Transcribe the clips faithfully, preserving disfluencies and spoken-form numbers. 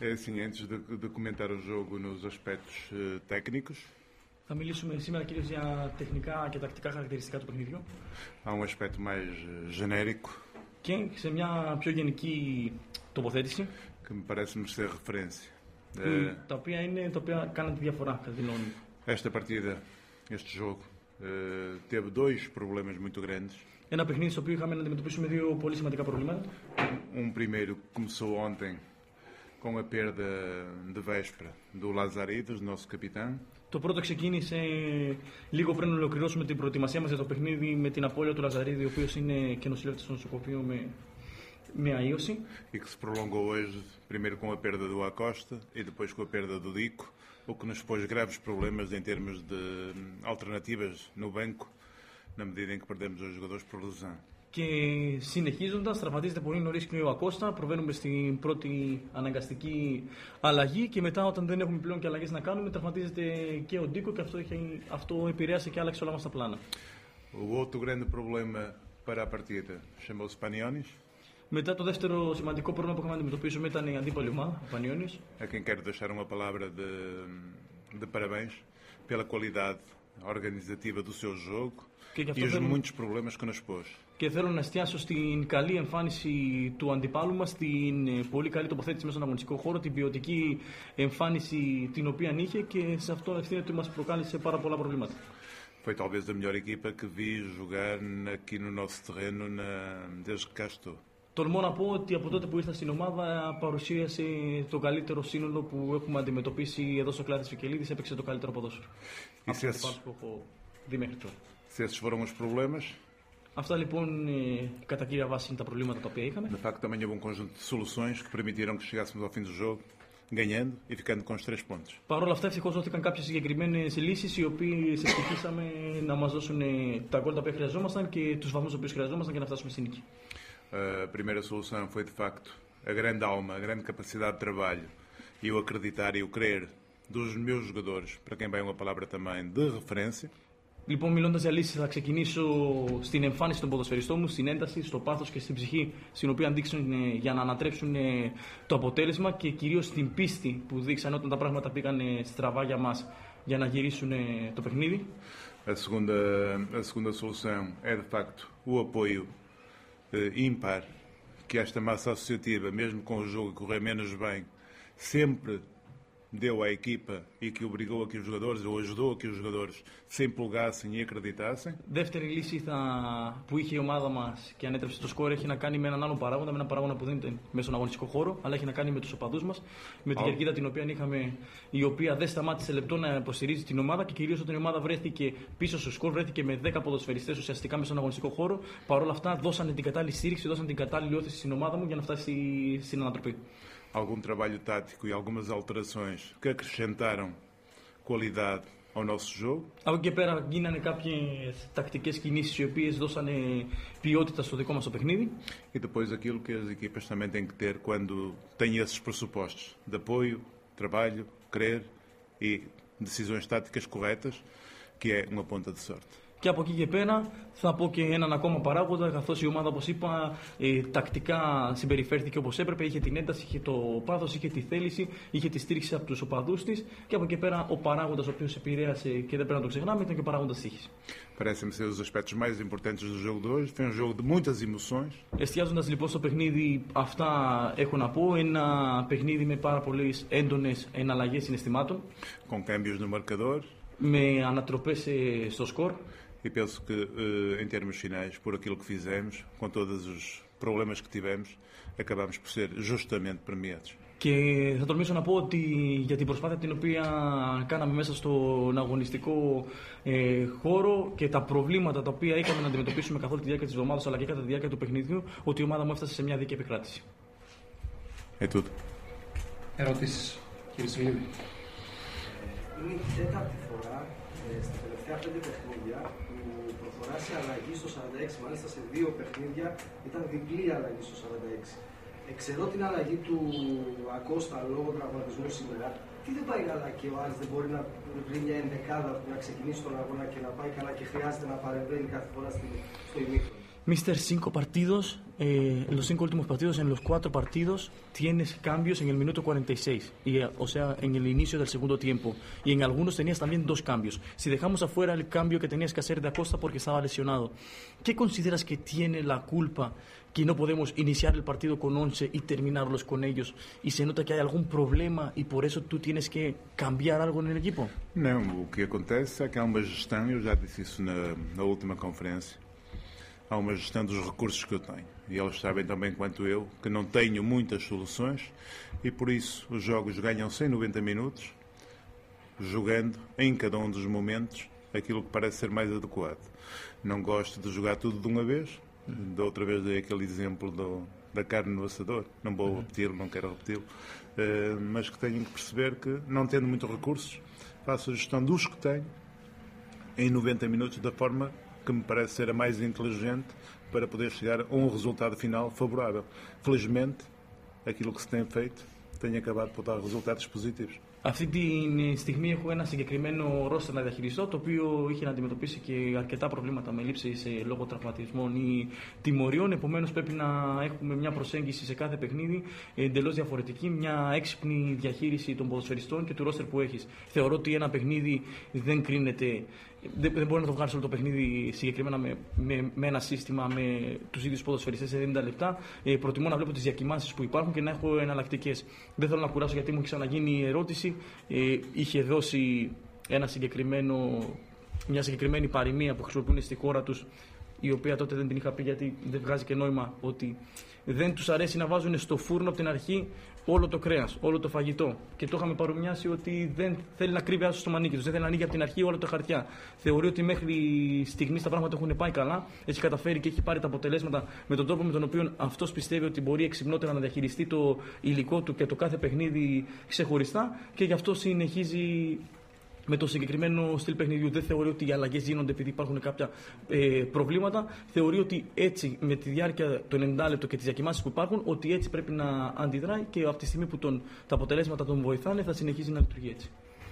É assim, antes de, de comentar o jogo nos aspectos uh, técnicos. Θα μιλήσουμε σήμερα κυρίως για τεχνικά και τακτικά χαρακτηριστικά του παιχνιδιού. Há um aspecto mais genérico. Και σε μια πιο γενική τοποθέτηση. Que me parece-me ser referência. Που, uh, τα οποία είναι τα οποία κάνουν τη διαφορά κατά την γνώμη μου. Esta partida, este jogo, uh, teve dois problemas muito grandes. Ένα παιχνίδι στο οποίο είχαμε να αντιμετωπίσουμε δύο πολύ σημαντικά προβλήματα. Um primeiro começou ontem com a perda de véspera do Lazaridis, nosso capitão. Το πρώτο ξεκίνησε λίγο πριν ολοκληρώσουμε την προετοιμασία μας για το παιχνίδι με την απώλεια του Λαζαρίδη, ο οποίος είναι και νοσηλεύτης στο νοσοκομείο με, με αΐωση. E que se prolongou hoje, primeiro com a perda do Acosta e depois com a perda do Dico, o que nos pôs graves problemas em termos de alternativas no banco, na medida em que perdemos os jogadores por lesão. Και συνεχίζοντας, τραυματίζεται πολύ νωρίς και ο Ακώστα. Προβαίνουμε στην πρώτη αναγκαστική αλλαγή και μετά, όταν δεν έχουμε πλέον και αλλαγές να κάνουμε, τραυματίζεται και ο Ντίκο και αυτό, έχει, αυτό επηρέασε και άλλαξε όλα μας τα πλάνα. O outro grande problema para a partida chamou-se Panionis. Μετά το δεύτερο σημαντικό πρόβλημα που είχαμε να αντιμετωπίσουμε ήταν η αντίπαλη ομάδα, ο Πανιόνιος. A quem quero deixar uma palavra de, de parabéns pela qualidade organizativa do seu jogo e os θέλουν... muitos problemas que nos pôs. Και θέλω να εστιάσω στην καλή εμφάνιση του αντιπάλου μας, στην πολύ καλή τοποθέτηση μέσα στον αγωνιστικό χώρο, την ποιοτική εμφάνιση την οποία είχε και σε αυτό ευθύνεται ότι μας προκάλεσε πάρα πολλά προβλήματα. Foi talvez a melhor equipa que vi jogar aqui no nosso terreno na... desde que cá estou. Τολμώ να πω ότι από τότε που ήρθα στην ομάδα παρουσίασε το καλύτερο σύνολο που έχουμε αντιμετωπίσει εδώ στο Κλάδης Βικελίδης, έπαιξε το καλύτερο ποδόσφαιρο. Από τις που έχω δει μέχρι τώρα. Se esses foram os problemas. Αυτά λοιπόν κατά κύρια βάση είναι τα προβλήματα τα οποία είχαμε. De facto, também houve um conjunto de soluções que permitiram que chegássemos ao fim do jogo ganhando e ficando com os três pontos. Παρ' όλα αυτά, ευτυχώς δόθηκαν κάποιες συγκεκριμένες λύσεις οι οποίες ευτυχήσαμε να μας δώσουν τα γκολ τα οποία χρειαζόμασταν και τους βαθμούς που χρειαζόμασταν για να φτάσουμε στην νίκη. A primeira solução foi de facto a grande alma, a grande capacidade de trabalho e o acreditar e o crer dos meus jogadores, para quem vai uma palavra também de referência. Λοιπόν, μιλώντας για λύσεις, θα ξεκινήσω στην εμφάνιση των ποδοσφαιριστών μου, στην ένταση, στο πάθος και στην ψυχή στην οποία δείξουν για να ανατρέψουν το αποτέλεσμα και κυρίως στην πίστη που δείξαν όταν τα πράγματα πήγαν στραβά για μας για να γυρίσουν το παιχνίδι. A segunda, a segunda solução é de facto o apoio eh, ímpar que esta massa associativa, mesmo com o jogo a correr menos bem, sempre deu à equipa e que obrigou a que os jogadores, ou ajudou a que os jogadores se empolgassem e acreditassem. Δεύτερη λύση θα, που είχε η ομάδα μας και ανέτρεψε το σκορ έχει να κάνει με έναν άλλο παράγοντα, με έναν παράγοντα που δεν ήταν μέσα στον αγωνιστικό χώρο, αλλά έχει να κάνει με τους οπαδούς μας, με την κερκίδα την οποία είχαμε, η οποία δεν σταμάτησε λεπτό να υποστηρίζει την ομάδα και κυρίως όταν η ομάδα βρέθηκε πίσω στο σκορ, βρέθηκε με δέκα ποδοσφαιριστές ουσιαστικά μέσα στον αγωνιστικό χώρο. Παρ' όλα αυτά, δώσανε την κατάλληλη στήριξη, δώσανε την κατάλληλη όθηση στην ομάδα μου για να φτάσει στην ανατροπή. Algum trabalho tático e algumas alterações que acrescentaram qualidade ao nosso jogo. Από εκεί πέρα γίνανε κάποιες τακτικές κινήσεις οι οποίες δώσανε ποιότητα στο δικό μας το παιχνίδι. E depois aquilo que as equipas também têm que ter quando têm esses pressupostos de apoio, trabalho, querer e decisões táticas corretas, que é uma ponta de sorte. Και από εκεί και πέρα θα πω και έναν ακόμα παράγοντα, καθώς η ομάδα, όπως είπα, ε, τακτικά συμπεριφέρθηκε όπως έπρεπε, είχε την ένταση, είχε το πάθος, είχε τη θέληση, είχε τη στήριξη από τους οπαδούς της και από εκεί πέρα ο παράγοντας ο οποίος επηρέασε και δεν πρέπει να το ξεχνάμε ήταν και ο παράγοντας τύχης. Parece-me ser os aspectos mais importantes do jogo de hoje. Foi um jogo de muitas emoções. Εστιάζοντας λοιπόν στο παιχνίδι, αυτά έχω να πω. Ένα παιχνίδι με πάρα πολλές έντονες εναλλαγές συναισθημάτων. Com cambios no marcador. Με ανατροπές στο σκορ. E penso que, em termos finais, por aquilo que fizemos, com todos os problemas que tivemos, acabamos por ser justamente premiados. Και θα τολμήσω να πω ότι για την προσπάθεια την οποία κάναμε μέσα στον αγωνιστικό ε, χώρο και τα προβλήματα τα οποία είχαμε να αντιμετωπίσουμε καθ' όλη τη διάρκεια της εβδομάδας αλλά και κατά τη διάρκεια του παιχνιδιού, ότι η ομάδα μου έφτασε σε μια δίκαιη επικράτηση. Ε, τούτο. Ερωτήσεις, κύριε Σιλίδη. Είναι η τέταρτη φορά ε, στα τελευταία πέντε παιχνίδια που προχωρά σε αλλαγή στο σαράντα έξι, μάλιστα σε δύο παιχνίδια ήταν διπλή αλλαγή στο σαράντα έξι. Εξαιρώ την αλλαγή του Ακώστα λόγω τραυματισμού σήμερα. Τι δεν πάει καλά και ο Άρης δεν μπορεί να βρει μια ενδεκάδα που να ξεκινήσει τον αγώνα και να πάει καλά και χρειάζεται να παρεμβαίνει κάθε φορά στο ημίχρονο? Mister, cinco partidos, eh, los cinco últimos partidos, en los cuatro partidos tienes cambios en el minuto cuarenta y seis, y, o sea, en el inicio del segundo tiempo. Y en algunos tenías también dos cambios. Si dejamos afuera el cambio que tenías que hacer de Acosta porque estaba lesionado, ¿qué consideras que tiene la culpa que no podemos iniciar el partido con once y terminarlos con ellos? ¿Y se nota que hay algún problema y por eso tú tienes que cambiar algo en el equipo? Não, o que acontece é que há uma gestão, eu já disse isso na, na última conferência, há uma gestão dos recursos que eu tenho. E eles sabem também quanto eu que não tenho muitas soluções e por isso os jogos ganham-se em noventa minutos, jogando em cada um dos momentos aquilo que parece ser mais adequado. Não gosto de jogar tudo de uma vez. Da outra vez dei aquele exemplo do, da carne no assador. Não vou repeti-lo, não quero repeti-lo. Uh, mas que tenho que perceber que, não tendo muitos recursos, faço a gestão dos que tenho em noventa minutos da forma que me parece ser a mais inteligente para poder chegar a um resultado final favorável. Felizmente, aquilo que se tem feito tem acabado por dar resultados positivos. Αυτή τη στιγμή έχω ένα συγκεκριμένο ρόστερ να διαχειριστώ, το οποίο είχε να αντιμετωπίσει και αρκετά προβλήματα με λήψεις λόγω τραυματισμών ή τιμωριών. Επομένως, πρέπει να έχουμε μια προσέγγιση σε κάθε παιχνίδι εντελώς διαφορετική, μια έξυπνη διαχείριση των ποδοσφαιριστών και του ρόστερ που έχεις. Θεωρώ ότι ένα παιχνίδι δεν κρίνεται. Δεν, δεν μπορεί να το βγάλει όλο το παιχνίδι συγκεκριμένα με, με, με ένα σύστημα με τους ίδιους ποδοσφαιριστές σε ενενήντα λεπτά. Ε, προτιμώ να βλέπω τις διακυμάνσεις που υπάρχουν και να έχω εναλλακτικές. Δεν θέλω να κουράσω γιατί μου έχει ξαναγίνει η ερώτηση. Ε, είχε δώσει ένα συγκεκριμένο, μια συγκεκριμένη παροιμία που χρησιμοποιούν στη χώρα τους, η οποία τότε δεν την είχα πει γιατί δεν βγάζει και νόημα, ότι δεν τους αρέσει να βάζουν στο φούρνο από την αρχή όλο το κρέας, όλο το φαγητό. Και το είχαμε παρομοιάσει ότι δεν θέλει να κρύβει άσο στο μανίκι του, δεν θέλει να ανοίγει από την αρχή όλα τα χαρτιά. Θεωρεί ότι μέχρι στιγμή τα πράγματα έχουν πάει καλά, έχει καταφέρει και έχει πάρει τα αποτελέσματα με τον τρόπο με τον οποίο αυτός πιστεύει ότι μπορεί εξυπνότερα να διαχειριστεί το υλικό του και το κάθε παιχνίδι ξεχωριστά και γι' αυτό συνεχίζει με το συγκεκριμένο στυλ παιχνιδιού. Δεν θεωρεί ότι οι αλλαγές γίνονται επειδή υπάρχουν κάποια ε, προβλήματα. Θεωρεί ότι έτσι, με τη διάρκεια του ενενήντα λεπτό και τις διακυμάνσεις που υπάρχουν, ότι έτσι πρέπει να αντιδράει και από τη στιγμή που τον, τα αποτελέσματα τον βοηθάνε, θα συνεχίζει να λειτουργεί έτσι.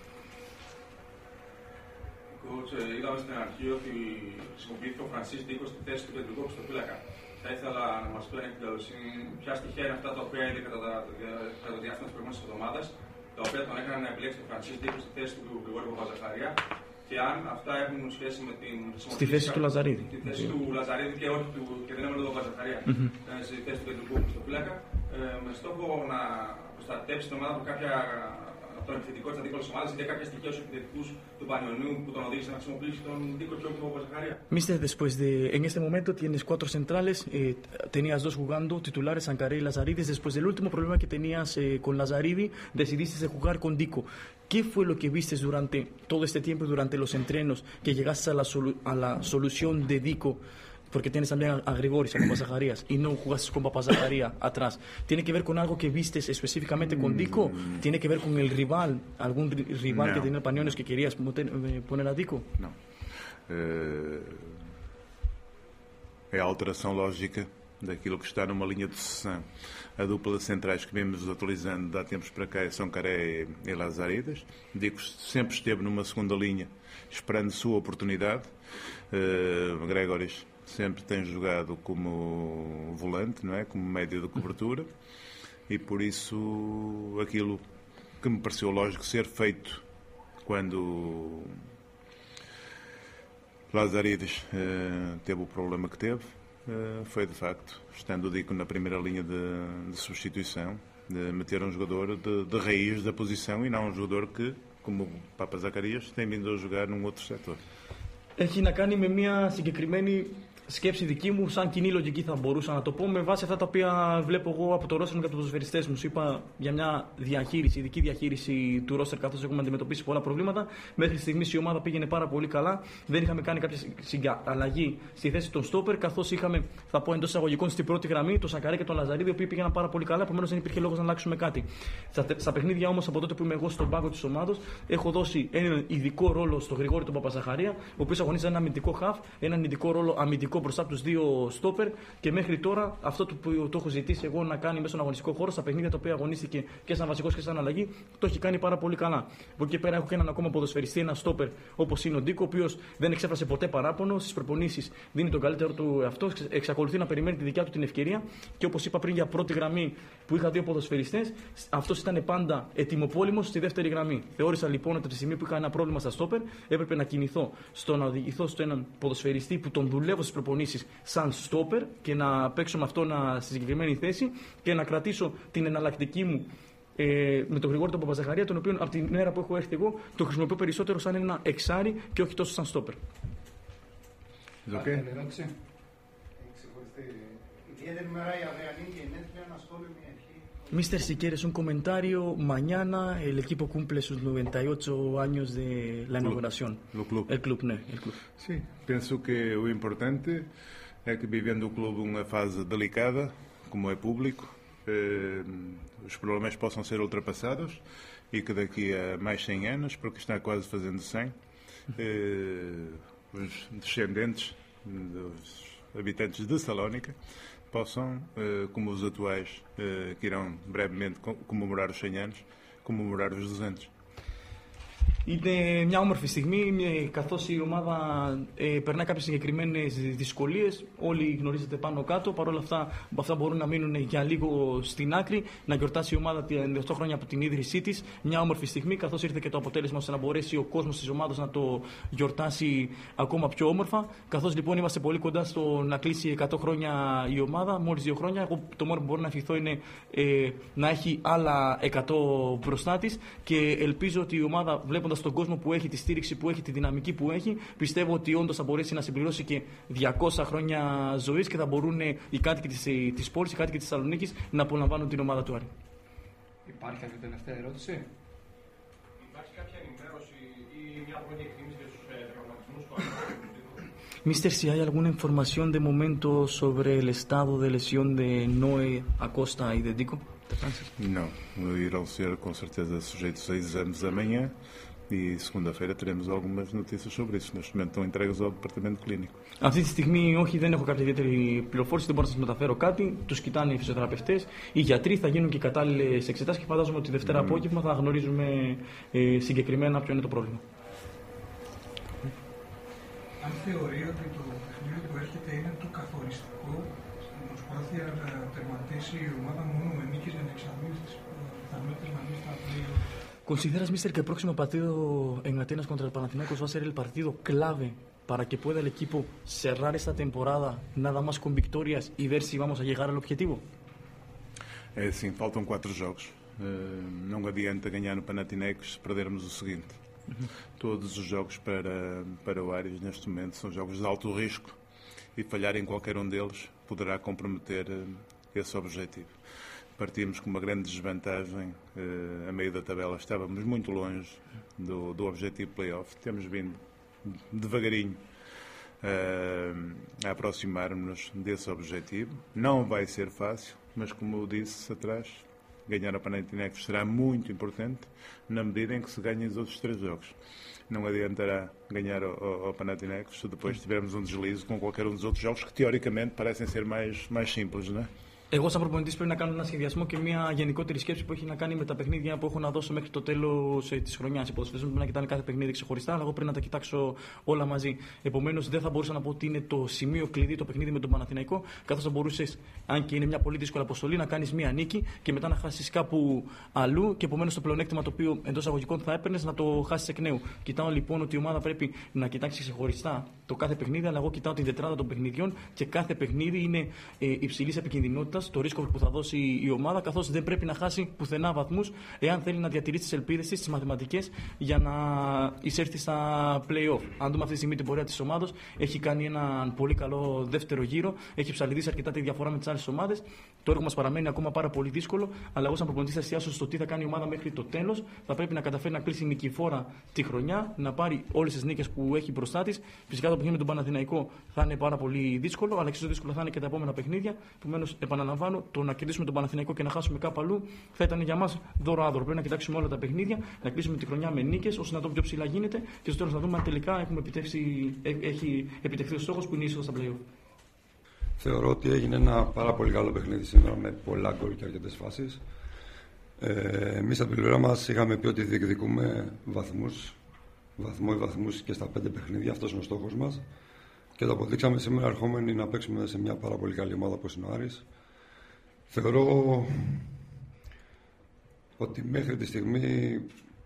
Coach, είδαμε στην αρχή ότι χρησιμοποιήθηκε ο Φρανσίς Ντίκο στη θέση του κεντρικού οπισθοφύλακα. Θα ήθελα να μας πει αν έχει καλοσύνη ποια στοιχεία είναι αυτά τα οποία είδε κατά, κατά το διάστημα της προηγούμενης εβδομάδας, τα οποία τον έκαναν να επιλέξει τον Φρανσίς Ντίκο στη θέση του Γρηγόρη Παπαζαχαρία και αν αυτά έχουν σχέση με την στη θέση του Λαζαρίδη. Στη θέση του Λαζαρίδη και, όχι του, και δεν έμενε τον Παπαζαχαρία. Mm-hmm. Στη θέση του κεντρικού οπισθοφύλακα ε, με στόχο να προστατεύσει την ομάδα από κάποια. Το επιθετικό της αντίπαλης ομάδας ή κάποια στοιχεία στους επιθετικούς του Πανιωνίου που τον οδήγησε να χρησιμοποιήσει τον Ντίκο και όχι τον Παπαζαχαρία. Mister, después de, en este momento tienes cuatro centrales, eh, tenías dos jugando titulares, Sankaré y Lazaridis. Después del último problema que tenías eh, con Lazaridi, decidiste de jugar con Dico. ¿Qué fue lo que viste durante todo este tiempo, durante los entrenos, que llegaste a la, solu a la solución de Dico? Porque tienes también a, a Grigoris, a Papazajarías, y no jugaste con Papazajaría atrás. ¿Tiene que ver con algo que vistes específicamente con Dico? ¿Tiene que ver con el rival, algún ri rival no. que tenía Panionios que querías poner a Dico? Não. Uh, é a alteração lógica daquilo que está numa linha de sucessão. A dupla de centrais que vimos utilizando de há tempos para cá são Caré e Lazaridas. Dico sempre esteve numa segunda linha, esperando sua oportunidade. Uh, Gregoris sempre tem jogado como volante, não é? Como médio de cobertura, e por isso aquilo que me pareceu lógico ser feito quando Lazarides uh, teve o problema que teve, uh, foi de facto, estando o Dico na primeira linha de, de substituição, de meter um jogador de, de raiz da posição e não um jogador que, como o Papa Zacarias, tem vindo a jogar num outro setor. Έχει να κάνει με μια συγκεκριμένη σκέψη δική μου, σαν κοινή λογική θα μπορούσα να το πω, με βάση αυτά τα οποία βλέπω εγώ από το ρόστερ και από τους ποδοσφαιριστές μου. Σου είπα για μια διαχείριση, ειδική διαχείριση του ρόστερ, καθώς έχουμε αντιμετωπίσει πολλά προβλήματα. Μέχρι στιγμής η ομάδα πήγαινε πάρα πολύ καλά. Δεν είχαμε κάνει κάποια αλλαγή στη θέση των στόπερ, καθώς είχαμε, θα πω εντός εισαγωγικών, στην πρώτη γραμμή τον Σακαρέ και τον Λαζαρίδη, οι οποίοι πήγαιναν πάρα πολύ καλά. Επομένως δεν υπήρχε λόγος να αλλάξουμε κάτι. Στα, στα παιχνίδια όμως, από τότε που είμαι εγώ στον πάγκο της ομάδας, έχω δώσει έναν ειδικό ρόλο στον Γρηγόρη τον Παπαζαχαρία, ο οποίος αγωνίζεται ένα αμυντικό χαφ, έναν ειδικό ρόλο αμυντικό Ντίκο μπροστά από τους δύο στόπερ και μέχρι τώρα αυτό που το έχω ζητήσει εγώ να κάνει μέσα στον αγωνιστικό χώρο, στα παιχνίδια τα οποία αγωνίστηκε και σαν βασικός και σαν αλλαγή, το έχει κάνει πάρα πολύ καλά. Από εκεί πέρα έχω και έναν ακόμα ποδοσφαιριστή, ένα στόπερ όπως είναι ο Ντίκο, ο οποίος δεν εξέφρασε ποτέ παράπονο, στις προπονήσεις δίνει τον καλύτερο του εαυτό, εξακολουθεί να περιμένει τη δικιά του την ευκαιρία και όπως είπα πριν για πρώτη γραμμή που είχα δύο ποδοσφαιριστές, αυτός ήταν πάντα ετοιμοπόλεμος στη δεύτερη γραμμή. Θεώρησα λοιπόν ότι από τη στιγμή που είχα ένα πρόβλημα στα στόπερ έπρεπε να κινηθώ στο να οδηγηθώ στο έναν ποδοσφαιριστή που τον δουλεύω στις προπονήσεις σαν στόπερ και να παίξω με αυτόν στη συγκεκριμένη θέση και να κρατήσω την εναλλακτική μου ε, με τον Γρηγόρη τον Παπαζαχαρία, τον οποίο από την μέρα που έχω έρθει εγώ το χρησιμοποιώ περισσότερο σαν ένα εξάρι και όχι τόσο σαν στόπερ. Okay. Mister, si quieres un comentario, mañana el equipo cumple sus noventa y ocho años de la inauguración. El club. El club, né? El club. Sim, penso que o importante é que, vivendo o clube uma fase delicada, como é público, eh, os problemas possam ser ultrapassados e que daqui a mais cem anos, porque está quase fazendo cem, eh, os descendentes dos habitantes de Salónica possam, eh, como os atuais, eh, que irão brevemente comemorar os cem anos, comemorar os duzentos. Είναι μια όμορφη στιγμή, καθώς η ομάδα ε, περνάει κάποιες συγκεκριμένες δυσκολίες. Όλοι γνωρίζετε πάνω κάτω. Παρ' όλα αυτά, αυτά μπορούν να μείνουν για λίγο στην άκρη. Να γιορτάσει η ομάδα οκτώ χρόνια από την ίδρυσή της. Μια όμορφη στιγμή, καθώς ήρθε και το αποτέλεσμα ώστε να μπορέσει ο κόσμος της ομάδας να το γιορτάσει ακόμα πιο όμορφα. Καθώς λοιπόν είμαστε πολύ κοντά στο να κλείσει εκατό χρόνια η ομάδα, μόλις δύο χρόνια. Εγώ το μόνο που μπορώ να ευχηθώ είναι ε, να έχει άλλα εκατό μπροστά της και ελπίζω ότι η ομάδα, βλέποντας τον κόσμο που έχει, τη στήριξη που έχει, τη δυναμική που έχει, πιστεύω ότι όντως θα μπορέσει να συμπληρώσει και διακόσια χρόνια ζωής και θα μπορούν οι κάτοικοι της, της πόλης, οι κάτοικοι της Θεσσαλονίκης να απολαμβάνουν την ομάδα του Άρη. Υπάρχει κάποια τελευταία ερώτηση? Υπάρχει κάποια ενημέρωση ή μια πρώτη εκτίμηση για τους τραυματισμούς του Άρη? Mister, si hay alguna información de momento sobre el estado de lesión de Noé, Acosta y de Dico? Não, irão ser com certeza sujeitos a exames amanhã e segunda-feira teremos algumas notícias sobre isso. Neste momento estão entregues ao departamento clínico. Αυτή τη στιγμή όχι, δεν έχω κάποια ιδιαίτερη πληροφόρηση, δεν μπορώ να σας μεταφέρω κάτι. Τους κοιτάνε οι φυσιοθεραπευτές, οι γιατροί, θα γίνουν και κατάλληλες εξετάσεις και φαντάζομαι ότι Δευτέρα mm. απόγευμα θα γνωρίζουμε ε, συγκεκριμένα ποιο είναι το πρόβλημα. Αν θεωρεί ότι το παιχνίδι που έρχεται είναι το καθοριστικό στην προσπάθεια να τερματίσει η ομάδα μόνο με νίκες για να εξαμείνει τις πιθανότητες να μπει στα play-off. ¿Consideras, mister, que el próximo partido en Atenas contra el Panathinaikos va a ser el partido clave para que pueda el equipo cerrar esta temporada nada más con victorias y ver si vamos a llegar al objetivo? É assim, faltam quatro jogos. Uh, não adianta ganhar no Panathinaikos se perdermos o seguinte. Uhum. Todos os jogos para, para o Ares neste momento são jogos de alto risco e falhar em qualquer um deles poderá comprometer uh, esse objetivo. Partimos com uma grande desvantagem, uh, a meio da tabela estávamos muito longe do, do objetivo play-off, temos vindo devagarinho uh, a aproximar-nos desse objetivo. Não vai ser fácil, mas como eu disse atrás, ganhar a Panathinaikos será muito importante na medida em que se ganhem os outros três jogos. Não adiantará ganhar ao, ao Panathinaikos se depois tivermos um deslize com qualquer um dos outros jogos que teoricamente parecem ser mais, mais simples, não é? Εγώ, σαν προπονητής, πρέπει να κάνω ένα σχεδιασμό και μια γενικότερη σκέψη που έχει να κάνει με τα παιχνίδια που έχω να δώσω μέχρι το τέλος της χρονιάς. Οι ποδοσφαιριστές πρέπει να κοιτάνε κάθε παιχνίδι ξεχωριστά, αλλά εγώ πρέπει να τα κοιτάξω όλα μαζί. Επομένως, δεν θα μπορούσα να πω ότι είναι το σημείο κλειδί το παιχνίδι με τον Παναθηναϊκό, καθώς θα μπορούσες, αν και είναι μια πολύ δύσκολη αποστολή, να κάνεις μια νίκη και μετά να χάσεις κάπου αλλού και επομένως το πλεονέκτημα το οποίο εντός αγωγικών θα έπαιρνες να το χάσεις εκ νέου. Κοιτάω λοιπόν ότι η ομάδα πρέπει να κοιτάξει ξεχωριστά το κάθε παιχνίδι, αλλά εγώ κοιτάω την τετράδα των παιχνιδιών και κάθε παιχνίδι είναι ε, υψηλής επικινδυνότητας. Το ρίσκο που θα δώσει η ομάδα, καθώς δεν πρέπει να χάσει πουθενά βαθμούς εάν θέλει να διατηρήσει τις ελπίδες της, τις μαθηματικές, για να εισέλθει στα play-off. Αν δούμε αυτή τη στιγμή την πορεία της ομάδας, έχει κάνει έναν πολύ καλό δεύτερο γύρο, έχει ψαλιδίσει αρκετά τη διαφορά με τις άλλες ομάδες. Το έργο μας παραμένει ακόμα πάρα πολύ δύσκολο, αλλά εγώ, σαν προπονητής, θα εστιάσω στο τι θα κάνει η ομάδα μέχρι το τέλος. Θα πρέπει να καταφέρει να κλείσει νικηφόρα τη χρονιά, να πάρει όλες τις νίκες που έχει μπροστά της. Φυσικά το παιχνίδι με τον Παναθηναϊκό θα είναι πάρα πολύ δύσκολο, αλλά εξίσου δύσκολο θα είναι και τα επόμενα παιχνίδια. Επομένως, επαναλαμβάνω, το να κερδίσουμε τον Παναθηναϊκό και να χάσουμε κάπου αλλού θα ήταν για μας δώρο άδωρο. Πρέπει να κοιτάξουμε όλα τα παιχνίδια, να κλείσουμε τη χρονιά με νίκες, ώστε να το πιο ψηλά γίνεται και στο τέλος να δούμε αν τελικά έχουμε επιτεύξει, έχει επιτευχθεί ο στόχος που είναι η είσοδος στα play-off. Θεωρώ ότι έγινε ένα πάρα πολύ καλό παιχνίδι σήμερα με πολλά γκολ και αρκετές φάσεις. Ε, εμείς από την πλευρά μας είχαμε πει ότι διεκδικούμε βαθμούς, βαθμό ή βαθμούς και στα πέντε παιχνίδια. Αυτός είναι ο στόχος μας. Και το αποδείξαμε σήμερα ερχόμενοι να παίξουμε σε μια πάρα πολύ καλή ομάδα όπως είναι ο Άρης. Θεωρώ ότι μέχρι τη στιγμή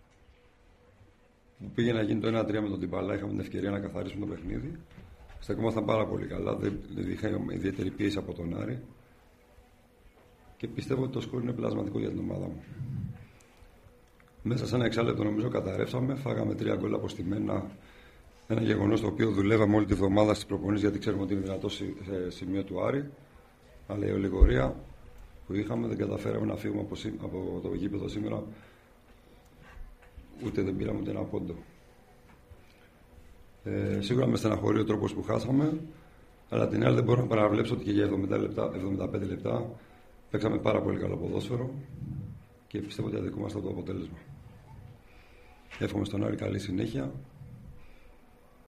που πήγε να γίνει το ένα τρία με τον Τιμπαλά, είχαμε την ευκαιρία να καθαρίσουμε το παιχνίδι. Στεκόμασταν πάρα πολύ καλά, δεν είχαμε ιδιαίτερη πίεση από τον Άρη και πιστεύω ότι το σκορ είναι πλασματικό για την ομάδα μου. Μέσα σε ένα εξάλεπτο νομίζω καταρρεύσαμε, φάγαμε τρία γκολ αποστημένα. Ένα γεγονός το οποίο δουλεύαμε όλη τη βδομάδα στις προπονήσεις γιατί ξέρουμε ότι είναι δυνατό σε σημείο του Άρη. Αλλά η ολιγορία που είχαμε δεν καταφέραμε να φύγουμε από το γήπεδο σήμερα. Ούτε δεν πήραμε ούτε ένα πόντο. Ε, σίγουρα με στεναχωρεί ο τρόπος που χάσαμε, αλλά την άλλη δεν μπορώ να παραβλέψω ότι και για εβδομήντα λεπτά, εβδομήντα πέντε λεπτά παίξαμε πάρα πολύ καλό ποδόσφαιρο και πιστεύω ότι αδικούμαστε από το αποτέλεσμα. Εύχομαι στον Άρη καλή συνέχεια